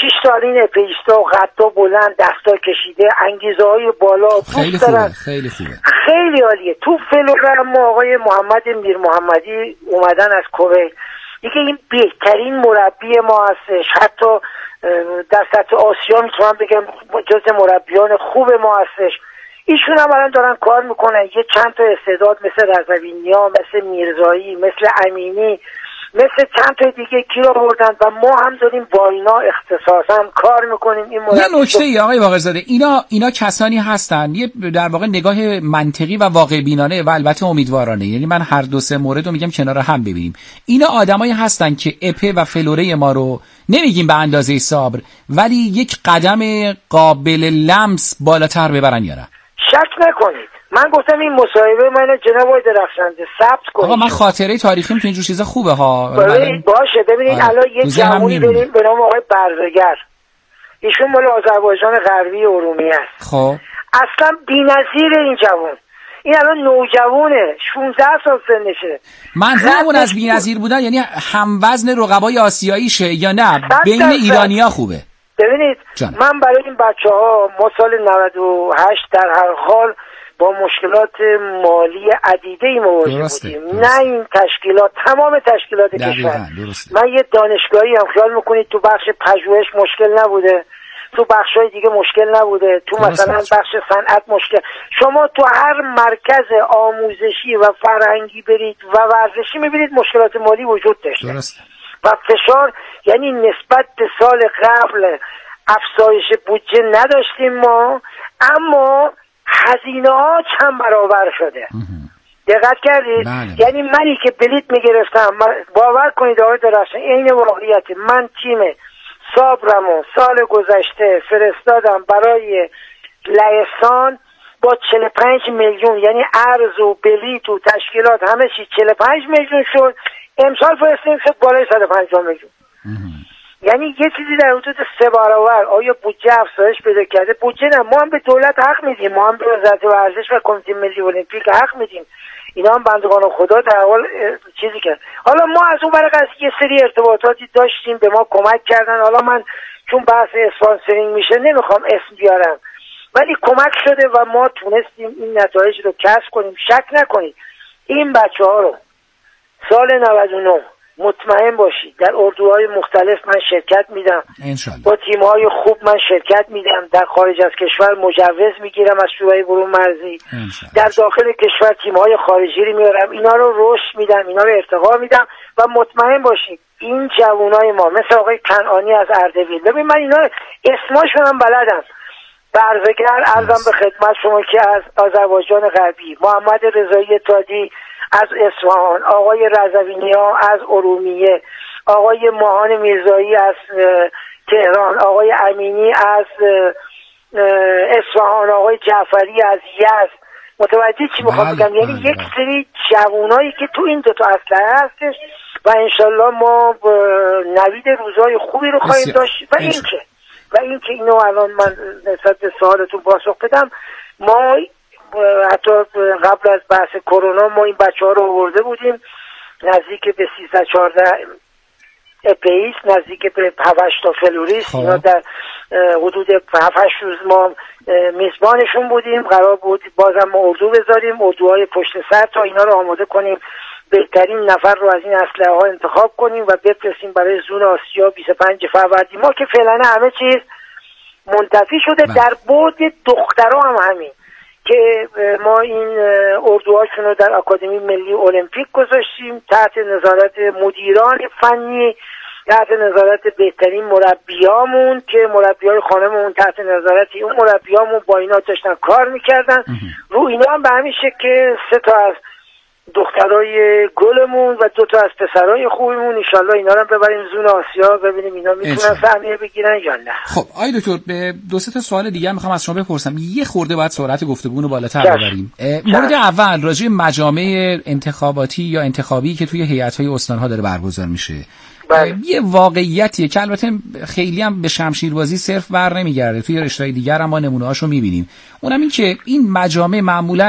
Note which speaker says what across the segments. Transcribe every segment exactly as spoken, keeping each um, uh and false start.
Speaker 1: شش تا این اپیستا و قدا بلند دستا کشیده، انگیزه های بالا،
Speaker 2: خیلی خوبه خیلی خوبه
Speaker 1: خیلی عالیه. تو فلوره ما آقای محمد میر محمدی اومدن از کویت، دیگه این بهترین مربی ما هستش، حتی در سطح آسیا میتونم بگم جز مربیان خوب ما هستش. ایشون هم الان دارن کار میکنن، یه چند تا استعداد مثل رضوی‌نیا، مثل میرزایی، مثل امینی، مثل چند تا دیگه کی رو بردن و ما هم داریم با اینا اختصاصا کار میکنیم. این
Speaker 2: یه نکته ای آقای باقرزاده، اینا اینا کسانی هستن یه در واقع نگاه منطقی و واقع بینانه و البته امیدوارانه، یعنی من هر دو سه مورد رو میگم کنار هم ببینیم. اینا آدمایی هستن که اپه و فلوره ما رو نمیگیم به اندازه صبر، ولی یک قدم قابل لمس بالاتر ببرن یا نه؟
Speaker 1: شک نکنید. من گفتم این مصاحبه من جناب آقای درخشنده ثبت کنید.
Speaker 2: آقا من خاطره تاریخیم تو اینجور چیزا خوبه ها.
Speaker 1: ببینید باشه، ببینید الان یه جوونی داریم به نام آقای برزگر، ایشون مال آذربایجان غربی ارومیه است.
Speaker 2: خب
Speaker 1: اصلا بی‌نظیر این جوون، این الان نوجوانه، شانزده سال سنشه.
Speaker 2: منظورمون از بی‌نظیر بودن یعنی هم وزن رقبای آسیاییشه یا نه بین ایرانی‌ها خوبه؟
Speaker 1: ببینید جان. من برای این بچه‌ها ما سال نود و هشت در هر حال با مشکلات مالی عدیده‌ای مواجه بودیم. نه این تشکیلات، تمام تشکیلات کشور. من یه دانشگاهی هم خیال میکنید تو بخش پژوهش مشکل نبوده، تو بخش‌های دیگه مشکل نبوده، تو مثلا بخش صنعت مشکل. شما تو هر مرکز آموزشی و فرهنگی برید و ورزشی میبینید مشکلات مالی وجود داشته. درست. و فشار، یعنی نسبت به سال قبل افزایش بودجه نداشتیم ما، اما هزینه ها چند برابر شده. دقت کردید؟ بله. یعنی منی که بلیت میگرفتم، باور کنید آقای درخشان این واقعیت، من تیم صابرمو سال گذشته فرستادم برای لهستان با چهل و پنج میلیون، یعنی ارز و بلیت و تشکیلات همه چی چهل و پنج میلیون شد. امسال فرستیم شد بالای صد و پنجاه میلیون. یعنی یه چیزی در حدود سه برابر. آیا بودجه افزایش پیدا کرده؟ بودجه نه، ما هم به دولت حق میدیم، ما هم به وزارت ورزش و کمیته ملی المپیک حق میدیم، اینا هم بندگان خدا در حال چیزی کرد. حالا ما از اون برای یه سری ارتباطاتی داشتیم، به ما کمک کردن. حالا من چون بحث اسپانسرینگ میشه نمیخوام اسم بیارم، ولی کمک شده و ما تونستیم این نتایج رو کسب کنیم. شک نکنید این بچه ها رو سال نود و نه مطمئن باشید در اردوهای مختلف من شرکت میدم، با تیم‌های خوب من شرکت میدم، در خارج از کشور مجوز میگیرم از شورای برون مرزی، در داخل کشور تیم‌های خارجی رو میارم، اینا رو رشد میدم، اینا رو ارتقا میدم و مطمئن باشید این جوانای ما مثل آقای کنعانی از اردبیل، ببین من اینا اسماشون هم بلدم، برزگر عرضم به خدمت شما که از آذربایجان غربی، محمد رضایی تادی از اصفهان، آقای رضوی‌نیا از ارومیه، آقای ماهان میرزایی از تهران، آقای امینی از اصفهان، آقای جعفری از یزد. متوجه چی میخوام بگم؟ یعنی یک سری جوانایی که تو این دوتا اسلحه هستش و انشالله ما نوید روزهای خوبی رو خواهیم داشت. و اینکه و اینکه اینو الان من نسبت به سوالتون پاسخ بدم، ما حتی قبل از بحث کرونا ما این بچه ها رو آورده بودیم نزدیک به سیزده چهارده اپیس، نزدیک به هفت تا فلوریست، اینا در حدود هفت روز ما میزبانشون بودیم. قرار بود بازم ما اردو بذاریم، اردوهای پشت سر تا اینا رو آماده کنیم، بهترین نفر رو از این اسلحه ها انتخاب کنیم و بفرستیم برای زون آسیا بیست و پنج فروردین. ما که فعلا همه چیز منتفی شده. بله. در بعد دخترها هم همین که ما این اردوهاشون رو در آکادمی ملی المپیک گذاشتیم تحت نظارت مدیران فنی، تحت نظارت بهترین مربیامون که مربیای خانممون تحت نظارت اون مربیامون با اینا داشتن کار میکردن. رو اینا هم به همین شکل که سه تا از دخترای گلمون و دو تا از پسرای خوبمون انشالله اینا رو ببریم زون آسیا ببینیم اینا میتونن سهمیه بگیرن یا نه.
Speaker 2: خب آقای دکتر به دو سه تا سوال دیگه میخوام از شما بپرسم، یه خورده باید سرعت گفتگو رو بالاتر ببریم. مورد اول راجع به مجامع انتخاباتی یا انتخابی که توی هیئت‌های استان‌ها داره برگزار میشه. بله. یه واقعیتیه که البته خیلی هم به شمشیربازی صرف بر نمیگرده، توی رشته‌های دیگر هم ما نمونه‌هاشو میبینیم. اونم این که این مجامع معمولاً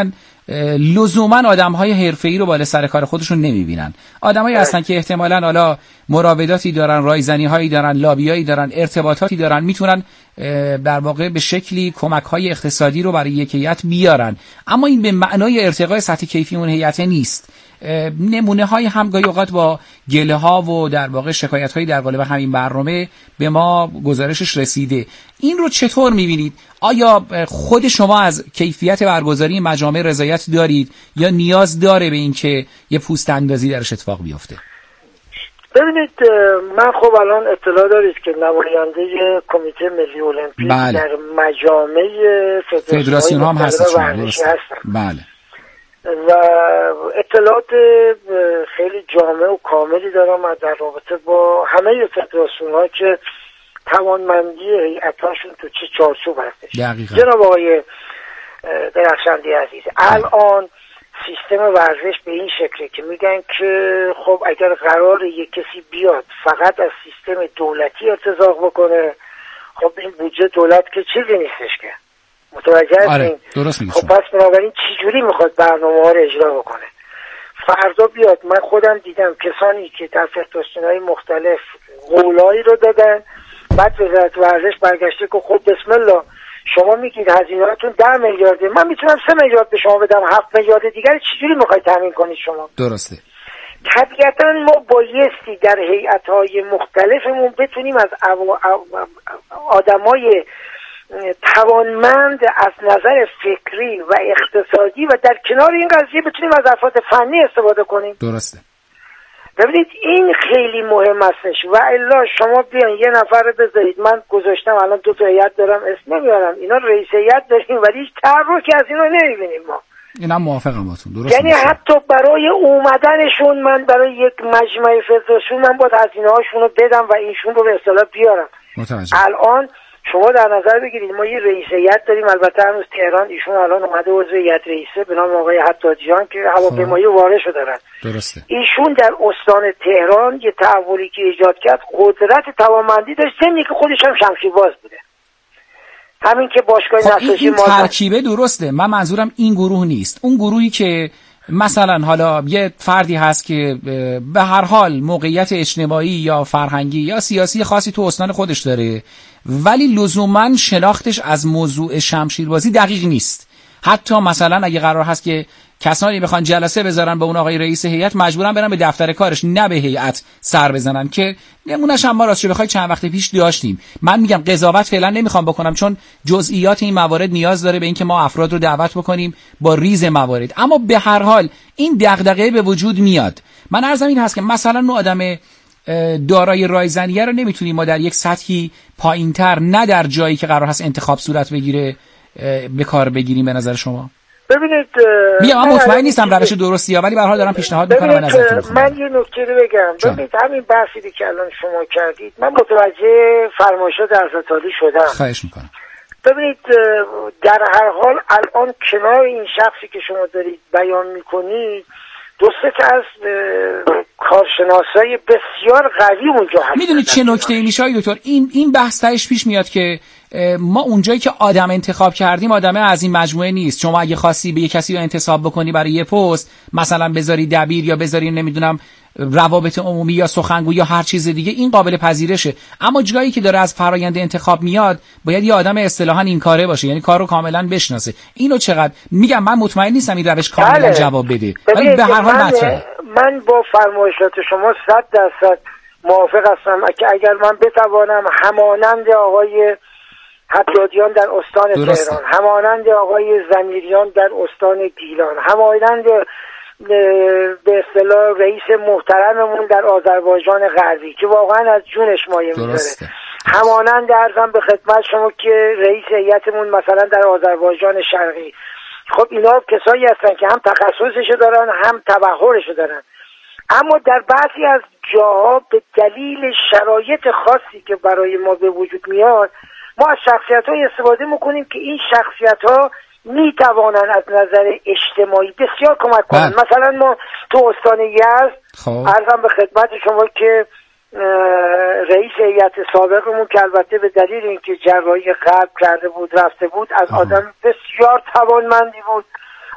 Speaker 2: لزوما آدم‌های حرفه‌ای رو بالا سر کار خودشون نمی‌بینن. آدمایی هستن که احتمالاً حالا مراوداتی دارن، رایزنی‌هایی دارن، لابیایی دارن، ارتباطاتی دارن، میتونن در واقع به شکلی کمک‌های اقتصادی رو برای یک هیئت بیارن، اما این به معنای ارتقای سطح کیفی اون هیئت نیست. نمونه های هم گاهی اوقات با گله ها و در واقع شکایت هایی در قالب همین برنامه به ما گزارشش رسیده. این رو چطور میبینید؟ آیا خود شما از کیفیت برگزاری مجامع رضایت دارید یا نیاز داره به این که یه پوست اندازی درش اتفاق بیفته؟
Speaker 1: ببینید، من خب الان اطلاع دارید که نماینده کمیته ملی المپیک
Speaker 2: بله.
Speaker 1: در مجامع
Speaker 2: فدراسیون هم هستم. بله.
Speaker 1: و اطلاعات خیلی جامع و کاملی دارم در رابطه با همه فدراسیون‌ها که توانمندی هیئت‌هاشون تو چه چارچوب هستش.
Speaker 2: دقیقاً.
Speaker 1: جناب آقای درخشنده عزیز، الان سیستم ورزش به این شکله که میگن که خب اگر قرار یک کسی بیاد فقط از سیستم دولتی ارتزاق بکنه، خب این بودجه دولت که چیزی نیستش که متوجه هستین؟
Speaker 2: آره، درست میگی.
Speaker 1: خب پس بنابراین چی جوری میخواد برنامه ها رو اجرا بکنه؟ فردا بیاد، من خودم دیدم کسانی که در فدراسیون‌های مختلف قولایی رو دادن، بعد وزارت ورزش برگشته که خب بسم الله شما میگید هزینه‌هاتون ده میلیارده، من میتونم سه میلیارد به شما بدم، هفت میلیارد دیگر چجوری میخواید تامین کنید شما؟
Speaker 2: درسته.
Speaker 1: طبیعتا ما بایستی در هیئت‌های مختلفمون بتونیم از آدمای توانمند از نظر فکری و اقتصادی و در کنار این قضیه بتونیم از افراد فنی استفاده کنیم.
Speaker 2: درسته.
Speaker 1: ببینید این خیلی مهم هستش و الا شما بیان یه نفر رو بذارید، من گذاشتم الان دو تا هیئت دارم اسم نمیارم، اینا رئیس هیئت داریم ولی هیچ تحرکی از اینا نمیبینیم ما.
Speaker 2: اینم موافقم باتون. درسته.
Speaker 1: یعنی حتی برای اومدنشون من برای یک مجمع فدراسیون من باید هزینه هاشون رو بدم و ایشون رو به اصطلاح بیارم.
Speaker 2: متوجه.
Speaker 1: الان شما در نظر بگیرید ما یه رئیس هیئت داریم، البته هنوز تهران ایشون الان اومده عضو هیئت رئیسه به نام آقای حدادیان که هواپیمایی وارد شده دارن.
Speaker 2: درسته.
Speaker 1: ایشون در استان تهران یه تحولی که ایجاد کرد قدرت توانمندی داشت، ضمن که خودش هم شمشیرباز بوده. همین که باشگاه
Speaker 2: خب
Speaker 1: نساجی
Speaker 2: این ترکیبه درسته. من منظورم این گروه نیست. اون گروهی که مثلا حالا یه فردی هست که به هر حال موقعیت اجتماعی یا فرهنگی یا سیاسی خاصی تو استان خودش داره ولی لزوما شناختش از موضوع شمشیربازی دقیق نیست. حتی مثلا اگه قرار هست که کسانی بخوان جلسه بذارن به اون آقای رئیس هیئت، مجبورن برن به دفتر کارش نه به هیئت سر بزنن که نمونهش هم ما راستش بخوای چند وقت پیش داشتیم. من میگم قضاوت فعلا نمیخوام بکنم چون جزئیات این موارد نیاز داره به اینکه ما افراد رو دعوت بکنیم با ریز موارد، اما به هر حال این دغدغه به وجود میاد. من عرضم این هست که مثلا اون آدم دارای رایزنیه رو نمیتونیم ما در یک سطحی پایینتر، نه در جایی که قرار هست انتخاب صورت بگیره، به کار بگیریم به نظر شما؟
Speaker 1: ببینید
Speaker 2: میگم من مطمئن نیستم روش درستیه ولی به هر حال دارم پیشنهاد میکنم.
Speaker 1: من یه نکته رو بگم. ببینید همین بحثی که الان شما کردید من متوجه فرمایشات حضرت عالی شدم.
Speaker 2: خواهش میکنم.
Speaker 1: ببینید در هر حال الان کنار این شخصی که شما دارید بیان میکنید دو سه تا از کارشناسای بسیار قوی اونجا هستن.
Speaker 2: میدونید چه نکته میشه دکتر؟ این این بحث تهش پیش میاد که ما اونجایی که آدم انتخاب کردیم آدمه از این مجموعه نیست. شما اگه خواستی به یه کسی رو انتصاب بکنی برای یه پست، مثلا بذاری دبیر یا بذاری نمیدونم روابط عمومی یا سخنگوی یا هر چیز دیگه، این قابل پذیرشه. اما جایی که داره از فرآیند انتخاب میاد باید یه آدم اصطلاحاً این کاره باشه، یعنی کار رو کاملا بشناسه. اینو چقدر میگم من مطمئن نیستم این روش کاملا بله. جواب بده، ولی به هر حال مطرحه.
Speaker 1: من با فرمایشات شما صد درصد موافق هستم که اگر من بتوانم همانند آقای حدادیان در استان
Speaker 2: درسته.
Speaker 1: تهران، همانند آقای زمیریان در استان گیلان، همانند به اصطلاح رئیس محترممون در آذربایجان غربی که واقعا از جونش مایه میذاره، همانند ارزم به خدمت شما که رئیس هیئتمون مثلا در آذربایجان شرقی، خب اینا کسایی هستن که هم تخصصشو دارن هم تبحرشو دارن، اما در بعضی از جاها به دلیل شرایط خاصی که برای ما به وجود میاد ما از شخصیت‌های استفاده میکنیم که این شخصیت‌ها میتوانن از نظر اجتماعی بسیار کمک کنن. بله. مثلا ما تو استان یزد عرضم به خدمت شما که رئیس هیئت سابقمون که البته به دلیل اینکه جراحی قلب کرده بود رفته بود، از آه. آدم بسیار توانمندی بود،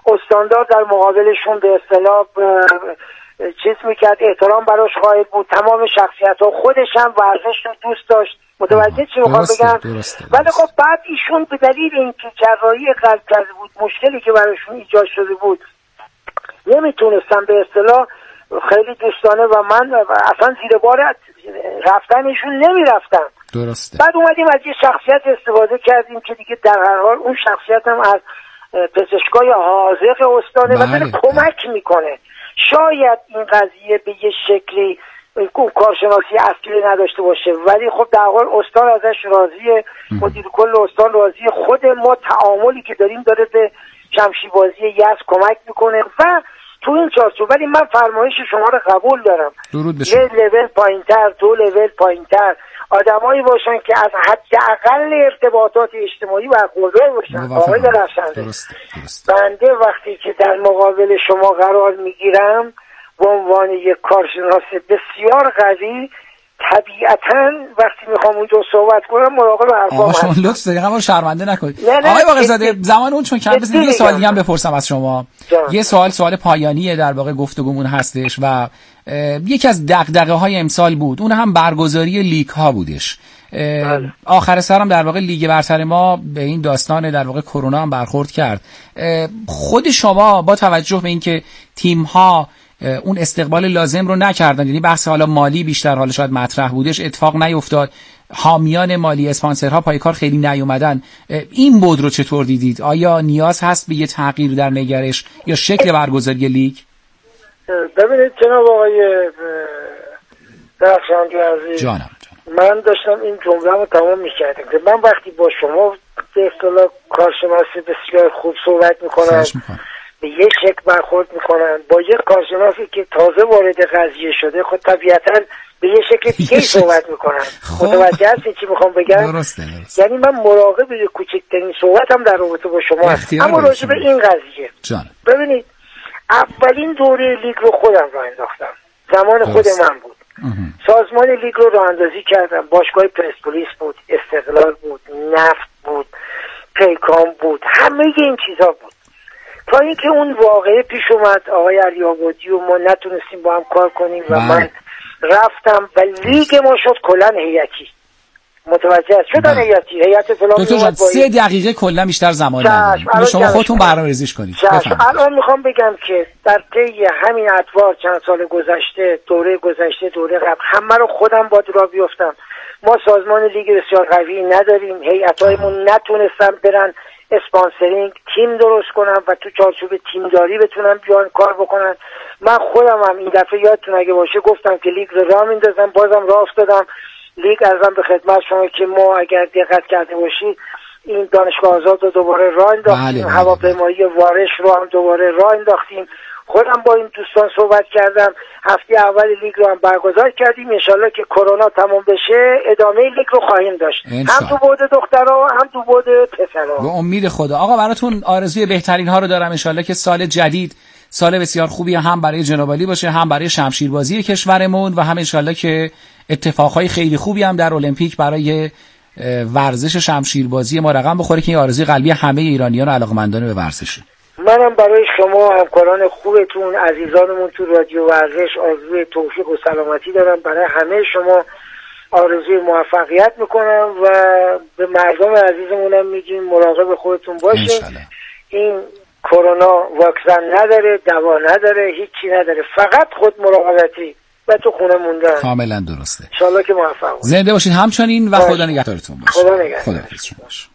Speaker 1: استاندار در مقابلشون به اصطلاح چیز میکرد، احترام براش قائل بود. تمام شخصیت ها، خودش هم ورزش رو دوست داشت. متوجه چی میخوام بگم؟ ولی خب بعد ایشون به دلیل اینکه جراحی قلب کرده بود، مشکلی که براشون ایجاد شده بود، نمیتونستم به اصطلاح خیلی دوستانه و من اصلا زیر بار رفتن ایشون نمیرفتم.
Speaker 2: درسته.
Speaker 1: بعد اومدیم از یه شخصیت استفاده کردیم که دیگه در هر حال اون شخصیت هم از پزشکای حاذق استانه و داره کمک میکنه. شاید این قضیه به یه شکلی کارشناسی اصلی نداشته باشه، ولی خب در حال استان ازش راضیه، مدیر کل استان راضیه. خود ما تعاملی که داریم داره به شمشیربازی یزد کمک میکنه و تو این چارچوب. ولی من فرمایش شما رو قبول دارم، یه لول پایینتر، دو لول پایینتر آدمایی باشن که از حداقل ارتباطات اجتماعی برخوردار باشن. آقای درخشنده، بنده وقتی که در مقابل شما قرار میگیرم به عنوان یک کارشناس بسیار قوی، طبیعتاً وقتی میخوام اونجا صحبت کنم مراقب حرفام هستم.
Speaker 2: آقا شما لطف دارید، ما شرمنده نکنید. آقای باقرزاده، زمان اون چون کم بزنید یه سوال دیگه هم بپرسم از شما. جان. یه سوال سوال پایانیه در واقع گفتگومون هستش و یکی از دغدغه‌های امسال بود، اون هم برگزاری لیگ ها بودش. آخر سرم در واقع لیگ برتر ما به این داستان در واقع کرونا هم برخورد کرد. خود شما با توجه به اینکه تیم ها اون استقبال لازم رو نکردن، یعنی بحث حالا مالی بیشتر حالا شاید مطرح بودش، اتفاق نیفتاد، حامیان مالی اسپانسرها پای کار خیلی نیومدن، این بود رو چطور دیدید؟ آیا نیاز هست به یه تغییر در نگرش یا شکل برگزاری لیگ؟
Speaker 1: ببینید جناب آقای درخشنده عزیز،
Speaker 2: جانم
Speaker 1: من داشتم این جمله رو تمام می‌کردم که من وقتی با شما به اصطلاح کارشناسی بسیار خوب صحبت می‌کنم، به یک شکل برخورد میکنن، با یک کارشناسی که تازه وارد قضیه شده خود طبیعتاً به یک شکل دیگه صحبت میکنن. متوجه هستین چی میخوام بگم؟
Speaker 2: درسته درسته.
Speaker 1: یعنی من مراقب کوچکترین صحبت هم در رابطه با شما هستم. اما راجع به این قضیه
Speaker 2: جان.
Speaker 1: ببینید، اولین دوره لیگ رو خودم راه انداختم، زمان خود من بود. سازمان لیگ رو راه اندازی کردم، باشگاه پرسپولیس بود، استقلال بود، نفت بود، پیکان بود، همه این چیزا بود. تا اینکه اون واقعه پیش اومد، آقای علی‌آبادی و ما نتونستیم با هم کار کنیم و من رفتم و لیگ ما شد کلا هیئتی. متوجه شدن هیئتی، هیئت فلان.
Speaker 2: دکتر جان سه دقیقه کلا بیشتر زمان نداریم، شما خودتون برنامه‌ریزی کنید.
Speaker 1: الان میخوام بگم که در طی همین ادوار چند سال گذشته، دوره گذشته، دوره قبل، همه رو خودم با درا بیفتم. ما سازمان لیگ بسیار قوی نداریم، هیئت‌هایمون نتونستن برن اسپانسرینگ تیم درست کنم و تو چارچوب تیمداری بتونم بیان کار بکنن. من خودم هم این دفعه یادتون اگه باشه گفتم که لیگ رو راه میندازم، بازم راه افتادم. لیگ ارزم به خدمت شما که ما اگر دقت کرده باشید این دانشگاه آزاد رو دوباره راه انداختیم، هواپیمایی وارش رو هم دوباره راه انداختیم. خودم با این دوستان صحبت کردم، هفته اول لیگ رو هم برگزار کردیم. انشالله که کرونا تمام بشه ادامه لیگ رو خواهیم داشت، هم تو بعد دخترها هم تو بعد پسرها،
Speaker 2: به امید خدا. آقا براتون آرزوی بهترین ها رو دارم، انشالله که سال جدید سال بسیار خوبی هم برای جناب عالی باشه، هم برای شمشیربازی کشورمون و هم انشالله که اتفاقهای خیلی خوبی هم در المپیک برای ورزش شمشیربازی ما رقم بخوره که این آرزوی قلبی همه ایرانیان و علاقه‌مندان به ورزشه.
Speaker 1: منم برای شما همکاران خوبتون، عزیزانمون تو رادیو ورزش آرزوی توفیق و سلامتی دارم. برای همه شما آرزوی موفقیت میکنم و به مردم عزیزمونم میگیم مراقب خودتون باشین. این کرونا واکسن نداره، دوا نداره، هیچی نداره، فقط خود مراقبتی و تو خونه موندن.
Speaker 2: کاملا درسته.
Speaker 1: ان شاءالله که موفق باشید.
Speaker 2: زنده باشین همچنین و خدا نگهدارتون باشه.
Speaker 1: خدا نگهدار.
Speaker 2: خدا حافظ باشه.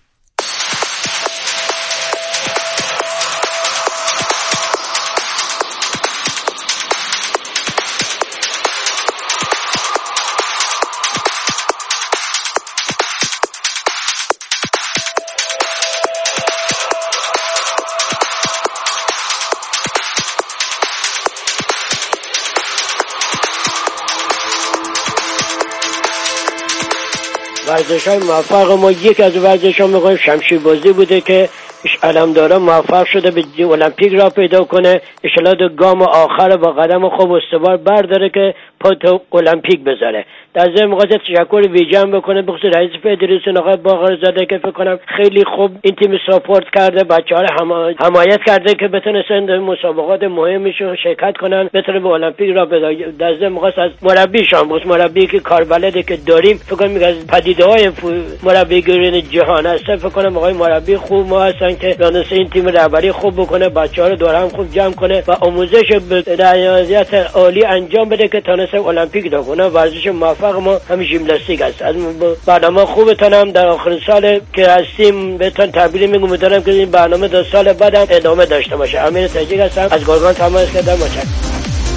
Speaker 3: ورزش های موفق ما یک از ورزش ها میگویم شمشیربازی بوده که علمدارا موفق شده به المپیک را پیدا کنه، انشالله گام آخر با قدم خوب استوار برداره که پا تو المپیک بذاره. در ضمن می‌خواستم تشکر ویژه‌ام بکنم به خصوص رئیس فدراسیون آقای باقرزاده که فکر کنم خیلی خوب این تیم ساپورت کرده، بچه‌ها رو حمایت کرده که بتونن در مسابقات مهمیش شرکت کنن، بتونه به المپیک را بده. در ضمن می‌خواستم از مربیشان، بس مربی که کاربلده که داریم، فکر کنم میگه از پدیده‌های مربیگری جهان هست، فکر کنم آقای مربی خوب ما هستن که دانسته این تیم رهبری خوب بکنه، بچه‌ها رو دور هم خوب جمع کنه و آموزش به ریاضیات عالی انجام بده که تونسه المپیک دا کنه. ورزش موفق ما همین ژیمناستیک است. از برنامه خوبتونم در آخرین سال که هستیم بهتون تبریک میگم، می‌دونم که این برنامه دو سال بعدم ادامه داشته باشه. امیر تاجیک هستم از گرگان تماس کردم. متشکرم.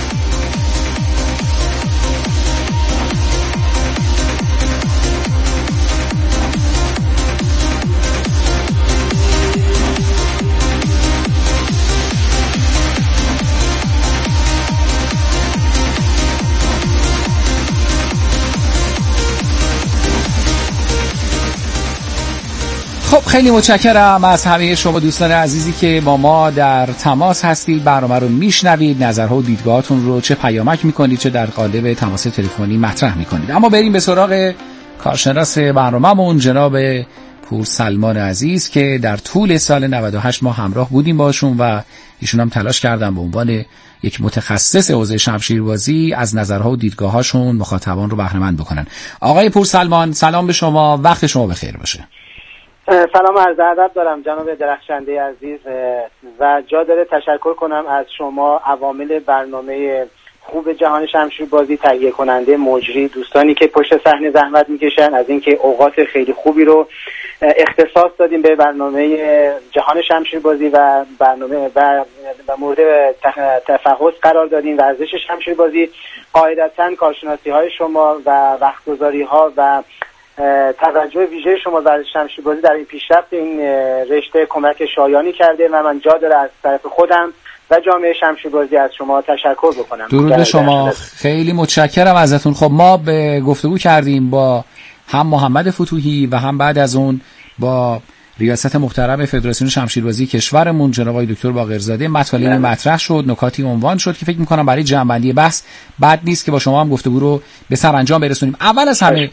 Speaker 2: خب خیلی متشکرم از همه شما دوستان عزیزی که با ما در تماس هستید، برنامه رو میشنوید، نظرها و دیدگاهاتون رو چه پیامک میکنید چه در قالب تماس تلفنی مطرح میکنید. اما بریم به سراغ کارشناس برنامه‌مون جناب پورسلمان عزیز که در طول سال نود و هشت ما همراه بودیم باشون و ایشون هم تلاش کردن به عنوان یک متخصص حوزه شمشیربازی از نظرها و دیدگاهاشون مخاطبان رو بهره مند بکنن. آقای پورسلمان سلام به شما، وقت شما بخیر باشه.
Speaker 4: سلام عرض ادب دارم جناب درخشنده عزیز و جا داره تشکر کنم از شما عوامل برنامه خوب جهان شمشیربازی، تهیه کننده، مجری، دوستانی که پشت صحنه زحمت میکشن، از اینکه اوقات خیلی خوبی رو اختصاص دادیم به برنامه جهان شمشیربازی و برنامه و مورد تفحص قرار دادیم ورزش شمشیربازی. قاعدتاً کارشناسی های شما و وقتگذاری ها و توجه ویژه شما ورزش شمشیربازی در این پیشرفت این رشته کمک شایانی کرده و من جا داره از طرف خودم و جامعه شمشیربازی از شما تشکر بکنم.
Speaker 2: درود شما، خیلی متشکرم ازتون. خب ما به گفتگو کردیم با هم محمد فتوحی و هم بعد از اون با ریاست محترم فدراسیون شمشیربازی کشورمون جناب آقای دکتر باقرزاده. مطالبی مطرح شد، نکاتی عنوان شد که فکر می‌کنم برای جمع‌بندی بحث بد نیست که با شما هم گفتگو رو به سرانجام برسونیم. اول از همه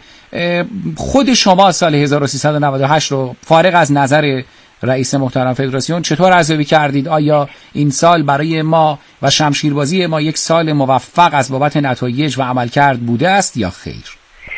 Speaker 2: خود شما سال هزار و سیصد و نود و هشت رو فارغ از نظر رئیس محترم فدراسیون چطور ارزیابی کردید؟ آیا این سال برای ما و شمشیربازی ما یک سال موفق از بابت نتایج و عملکرد بوده است یا خیر؟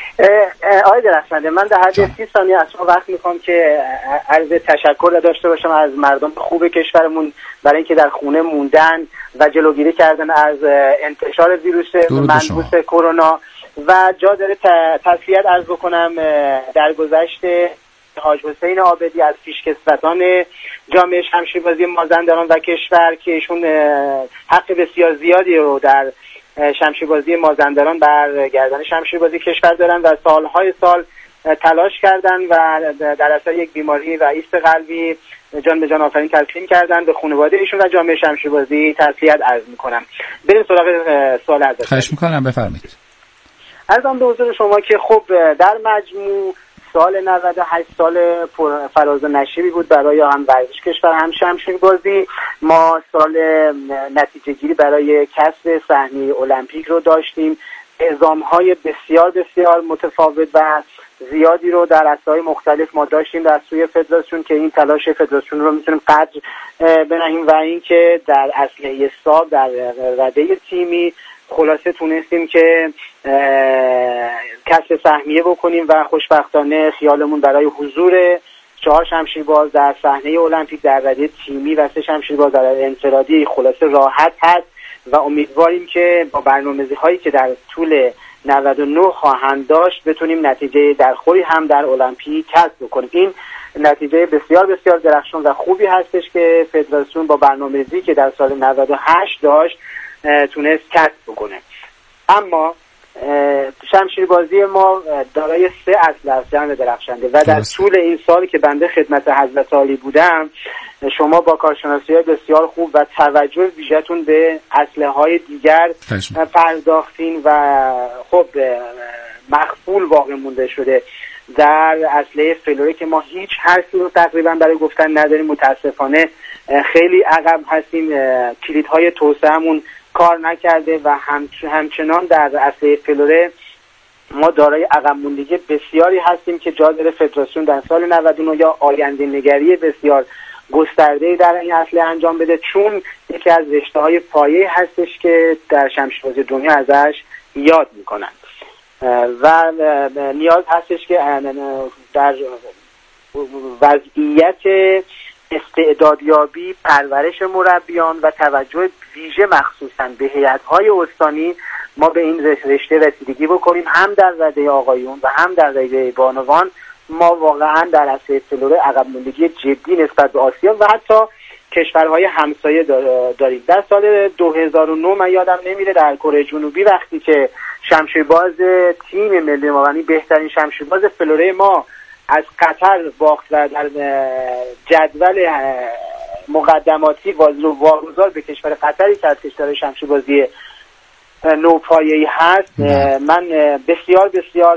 Speaker 4: آقای درخشنده، من در حد سی ثانیه از شما وقت میخوام که عرض تشکر داشته باشم از مردم خوب کشورمون برای اینکه در خونه موندن و جلوگیری کردن از انتشار ویروس منحوس کرونا و جا داره تسلیت عرض بکنم در گذشت حاج حسین عابدی از پیشکسوتان جامعه شمشیربازی مازندران و کشور که ایشون حق بسیار زیادی رو در شمشیربازی مازندران بر گردن شمشیربازی کشور دارن و سالهای سال تلاش کردن و در اثر یک بیماری و ایست قلبی جان به جان آفرین تسلیم کردن. به خانواده ایشون و جامعه شمشیربازی تسلیت عرض میکنم. بریم سراغ سوال ازتون.
Speaker 2: خواهش میکنم، بفرمایید.
Speaker 4: عرضم به حضور شما که خب در مجموع سال نود و هشت سال فراز و نشیبی بود برای هم ورزش کشور هم شمشیربازی. ما سال نتیجه گیری برای کسب صحنه المپیک رو داشتیم. اعزام‌های بسیار بسیار متفاوت و زیادی رو در عرصه‌های مختلف ما داشتیم در سوی فدراسیون که این تلاش فدراسیون رو میتونیم قدر بنهیم و اینکه در اصله سال در رده تیمی خلاصه تونستیم که کسب سهمیه بکنیم و خوشبختانه خیالمون برای حضور چهار شمشیرباز در صحنه المپیک در رده تیمی و سه شمشیرباز در انفرادی خلاصه راحت هست و امیدواریم که با برنامه‌ریزی هایی که در طول نود و نه خواهند داشت بتونیم نتیجه درخوری هم در المپیک کسب بکنیم. این نتیجه بسیار بسیار درخشان و خوبی هستش که فدراسیون با برنامه‌ریزی که در سال نود و هشت داشت تونست کسب بکنه. اما شمشیربازی ما دارای سه اصل است جناب درخشنده و در طول این سال که بنده خدمت حضرت عالی بودم شما با کارشناسی‌های بسیار خوب و توجه ویژه‌تون به اصل‌های دیگر پرداختین و خب مخفول واقع مونده شده در اصله فلوره که ما هیچ حرفی رو تقریبا برای گفتن نداریم. متاسفانه خیلی عقب هستیم، کلیدهای توسعه‌مون کار نکرده و همچنان در اصله فلوره ما دارای عقب موندگی بسیاری هستیم که جا داره فدراسیون در سال نود و نه یا آینده نگری بسیار گسترده در این اصله انجام بده، چون یکی از رشته‌های پایه هستش که در شمشیربازی دنیا ازش یاد میکنن و نیاز هستش که در وضعیت استعدادیابی، پرورش مربیان و توجه ویژه مخصوصاً به هیئت‌های استانی ما به این رشته رسیدگی بکنیم، هم در رده آقایون و هم در رده بانوان. ما واقعا در اصل فلوره عقب ماندگی جدی نسبت به آسیا و حتی کشورهای همسایه داریم. در سال دو هزار و نه من یادم نمیره در کره جنوبی وقتی که شمشیرباز تیم ملی ما، یعنی بهترین شمشیرباز فلوره ما، از قطر باخت و در جدول مقدماتی واگذار به کشور قطری که از کشور شمشیربازی نوپایه‌ای هست، من بسیار بسیار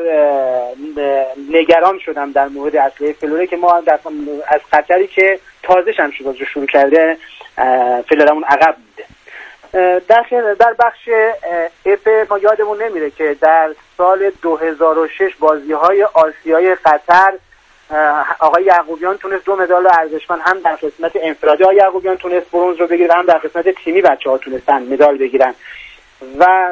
Speaker 4: نگران شدم در مورد اصله فلوره که ما از قطری که تازه شمشیربازی رو شروع کرده فلورمون عقب میده. در در بخش اف ما یادمون نمیره که در سال دو هزار و شش بازی‌های آسیای قطر آقای یعقوبیان تونست دو مدال ارزشمند هم در قسمت انفرادی آقای یعقوبیان تونست برنز رو بگیره، هم در قسمت تیمی بچه‌ها تونستن مدال بگیرن و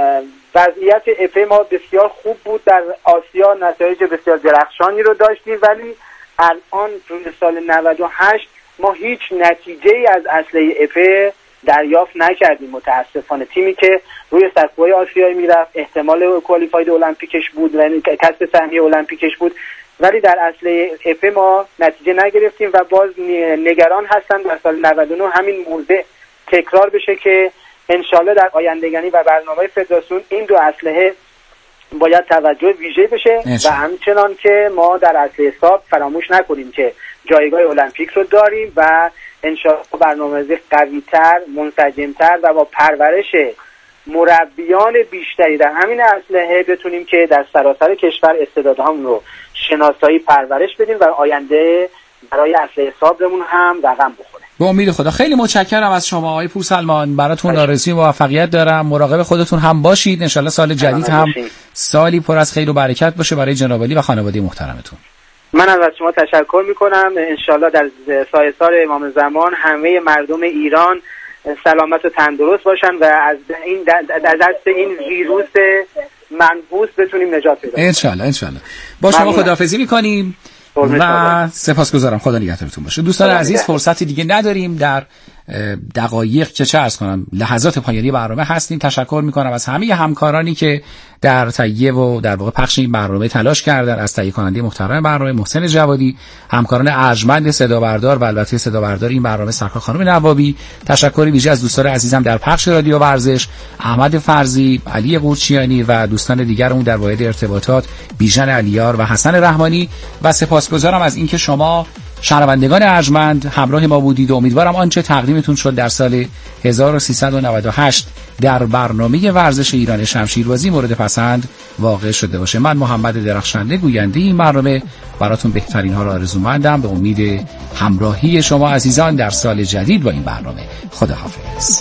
Speaker 4: وضعیت اف ما بسیار خوب بود. در آسیا نتایج بسیار درخشانی رو داشتیم، ولی الان توی سال نود و هشت ما هیچ نتیجه ای از اصله اف دریافت نکردیم متاسفانه. تیمی که روی سطوح‌های آسیایی میرفت، احتمال کوالیفاید المپیکش بود و کسب سهمیه المپیکش بود، ولی در اصله اف ما نتیجه نگرفتیم و باز نگران هستن در سال نود و نه همین موضوع تکرار بشه که انشالله در آیندگانی و برنامه فدراسیون این دو اسلحه باید توجه ویژه بشه و همچنان که ما در اصله حساب فراموش نکنیم که جایگاه المپیک رو داریم و انشالله برنامه‌ریزی قوی‌تر، منسجم‌تر و با پرورش مربیان بیشتری در همین اسلحه بتونیم که در سراسر کشور استعدادهامون رو شناسایی پرورش بدیم و آینده برای اسلحه حسابمون هم رقم بخوره.
Speaker 2: با امید خدا. خیلی متشکرم از شما آقای پورسلمان، براتون آرزوی موفقیت دارم. مراقب خودتون هم باشید. ان شاءالله سال جدید هم سالی پر از خیر و برکت باشه برای جناب علی و خانواده محترمتون.
Speaker 4: من از شما تشکر میکنم. ان شاءالله در سایه‌سار امام زمان همه مردم ایران سلامت و تندرست باشن و از این دست این ویروس منحوس بتونیم نجات پیدا کنیم.
Speaker 2: ان شاءالله ان شاءالله. با شما خداحافظی میکنیم و سپاسگزارم. خدا نگهدارتون باشه. دوستان عزیز، فرصتی دیگه نداریم، در دقایق که چه عرض کنم لحظات پایانی برنامه هستیم. تشکر میکنم از همه همکارانی که در تهیه و در واقع پخش این برنامه تلاش کردن، از تهیه کننده محترم برنامه محسن جوادی، همکاران ارجمند صدا بردار و البته صدا بردار این برنامه سرکار خانم نوابی. تشکر ویژه از دوستان عزیزم در پخش رادیو ورزش، احمد فرزی، علی قورچیانی و دوستان دیگرمون در واحد ارتباطات، بیژن علیار و حسن رحمانی. و سپاسگزارم از اینکه شما شنوندگان ارجمند همراه ما بودید و امیدوارم آنچه تقدیمتون شد در سال هزار و سیصد و نود و هشت در برنامه ورزش ایران شمشیربازی مورد پسند واقع شده باشه. من محمد درخشنده گوینده این برنامه براتون بهترین ها را آرزومندم، به امید همراهی شما عزیزان در سال جدید با این برنامه. خداحافظ.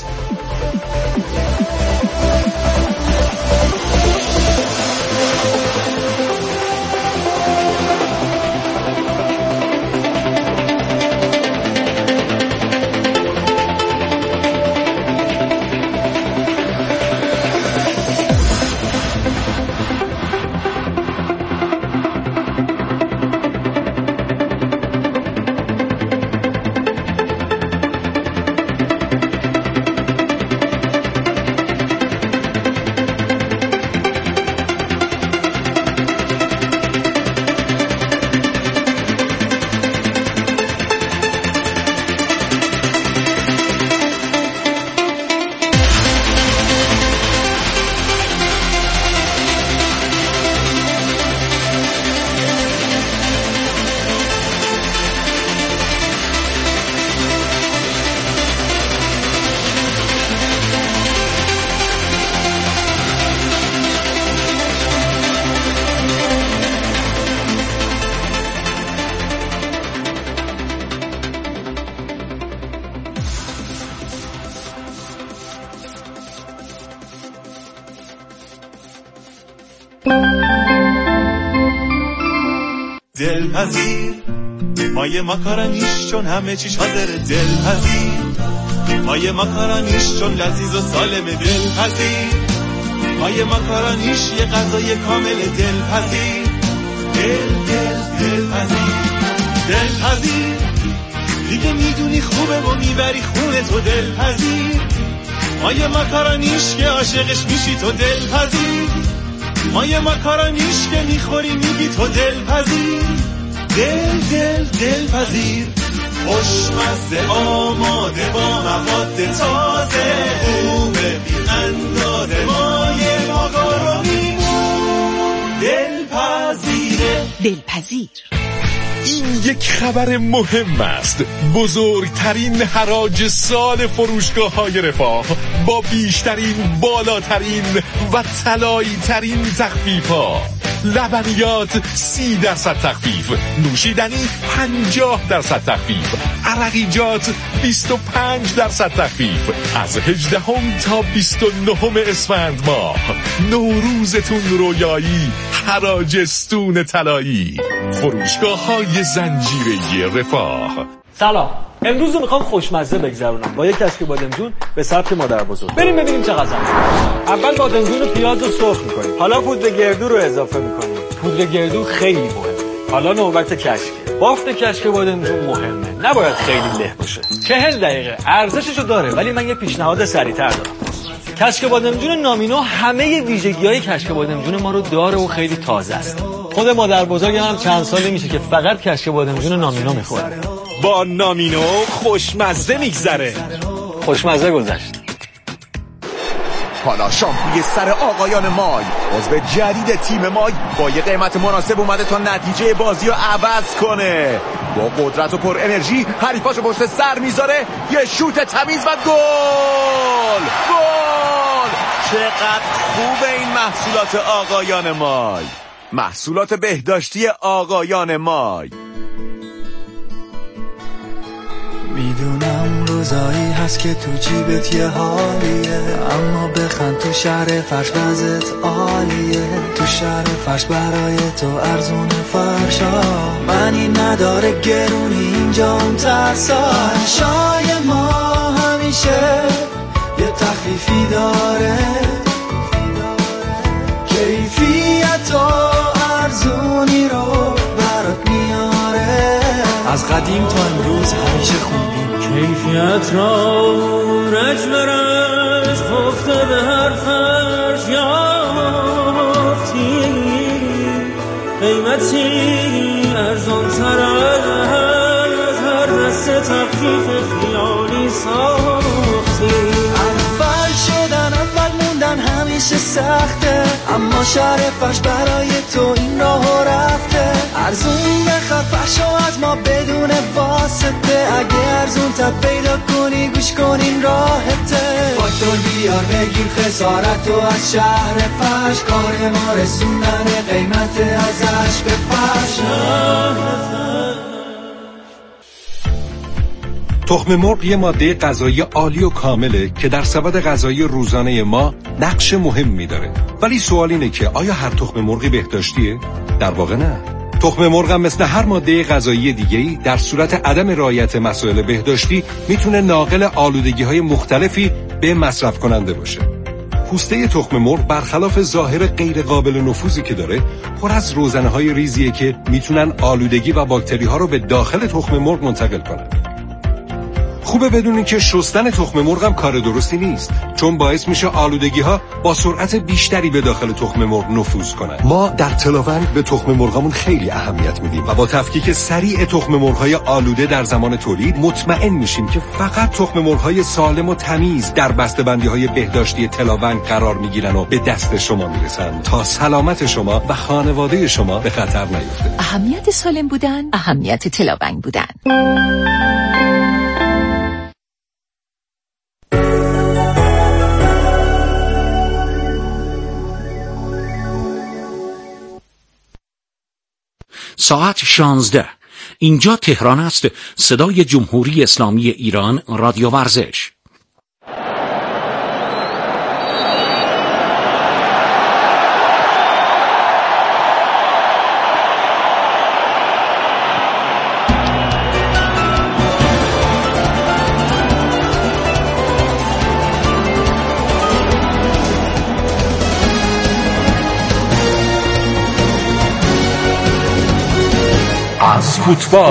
Speaker 5: دلپذیر مایه ماکارانیش چون همه چیش حاضر، دلپذیر مایه ماکارانیش چون لذیذ و سالم، دلپذیر مایه ماکارانیش یه غذای کامل، دلپذیر دل دل دلپذیر دلپذیر دیگه میدونی خوبه و میبری خونه تو، دلپذیر مایه ماکارانیش که عاشقش میشی تو، دلپذیر مایه ماکارانیش که میخوری میگی تو، دلپذیر دل دل دلپذیر خوشمزه آماده با مواد تازه، خوبه بی اندازه مایه ماکارونیمون دلپذیره.
Speaker 6: دلپذیر
Speaker 7: این یک خبر مهم است. بزرگترین حراج سال فروشگاه‌های رفاه با بیشترین، بالاترین و طلایی ترین تخفیف‌ها. لبنیات سی درصد تخفیف، نوشیدنی پنجاه درصد تخفیف، عرقیجات بیست و پنج درصد تخفیف از هجدهم تا بیست و نهم اسفند ماه. نوروزتون رویایی، حراجستون طلایی. فروشگاه‌های زنجیره رفاه.
Speaker 8: سلام، امروز رو میخوام خوشمزه بگذرونم با یک کشک بادمجون به سبک مادر بزرگ. بریم ببینیم چه غذا می‌خوریم. اول بادمجون و پیاز رو سرخ می‌کنیم. حالا پودر گردو رو اضافه می‌کنیم. پودر گردو خیلی مهمه. حالا نوبت کشکه. بافت کشک بادمجون مهمه. نباید خیلی له باشه. چهل دقیقه ارزششو داره، ولی من یه پیشنهاد سریع‌تر دارم. کشک بادمجون نامینو همه ویژگی‌های کشک بادمجون ما رو داره و خیلی تازه است. خود مادر بزرگم هم چند ساله میشه که فقط کشک بادمجون نامینو میخوره.
Speaker 7: با نامینو خوشمزه میگذره.
Speaker 8: خوشمزه گذشت.
Speaker 9: حالا شامپوی سر آقایان مای، عضو جدید تیم مای، با یه قیمت مناسب اومده تا نتیجه بازی رو عوض کنه. با قدرت و پر انرژی حریفاشو پشت سر میذاره، یه شوت تمیز و گل گل. چقدر خوبه این محصولات آقایان مای، محصولات بهداشتی آقایان مای.
Speaker 10: میدونم روزایی هست که تو جیبت یه حالیه، اما بخند تو شهر فرش وضعت عالیه. تو شهر فرش برای تو ارزون فرشا، معنی نداره گرونی اینجا اون ترسا. فرشای ما همیشه یه تخفیفی داره، کیفیت و ارزونی رو برات میاره. از قدیم تا امروز همیشه خوندیم
Speaker 11: کیفیت را رج برج خفته به هر فرش یافتی، قیمتی ارزان تر از هر دسته تخفیف خیالی ساختی.
Speaker 10: اول شدن اول موندن همیشه سخته، اما شهر فرش برای تو این راهو رفته. ارزون بخر فرشو از ما بدون واسطه، اگه ارزون تا پیدا کنی گوش کن این راحته. فاکتور بیار بگیر خسارت و از شهر فرش، کار ما رسوندن قیمت ازش به فرش.
Speaker 7: تخم مرغ یه ماده غذایی عالی و کامله که در سبد غذایی روزانه ما نقش مهمی داره. ولی سوال اینه که آیا هر تخم مرغی بهداشتیه؟ در واقع نه. تخم مرغ هم مثل هر ماده غذایی دیگه‌ای در صورت عدم رعایت مسائل بهداشتی میتونه ناقل آلودگی‌های مختلفی به مصرف کننده باشه. پوسته تخم مرغ برخلاف ظاهر غیر قابل نفوذی که داره، پر از روزنه‌های ریزیه که میتونن آلودگی و باکتری‌ها رو به داخل تخم مرغ منتقل کنن. خوبه بدونین که شستن تخم مرغ هم کار درستی نیست، چون باعث میشه آلودگی‌ها با سرعت بیشتری به داخل تخم مرغ نفوذ کنن. ما در تلاوند به تخم مرغمون خیلی اهمیت میدیم و با تفکیک سریع تخم مرغ‌های آلوده در زمان تولید مطمئن میشیم که فقط تخم مرغ‌های سالم و تمیز در بسته‌بندی‌های بهداشتی تلاوند قرار میگیرن و به دست شما میرسن تا سلامت شما و خانواده شما به خطر نیفته.
Speaker 6: اهمیت سالم بودن، اهمیت تلاوند بودن.
Speaker 12: ساعت شانزده. اینجا تهران است. صدای جمهوری اسلامی ایران، رادیو ورزش.
Speaker 7: فوتبال.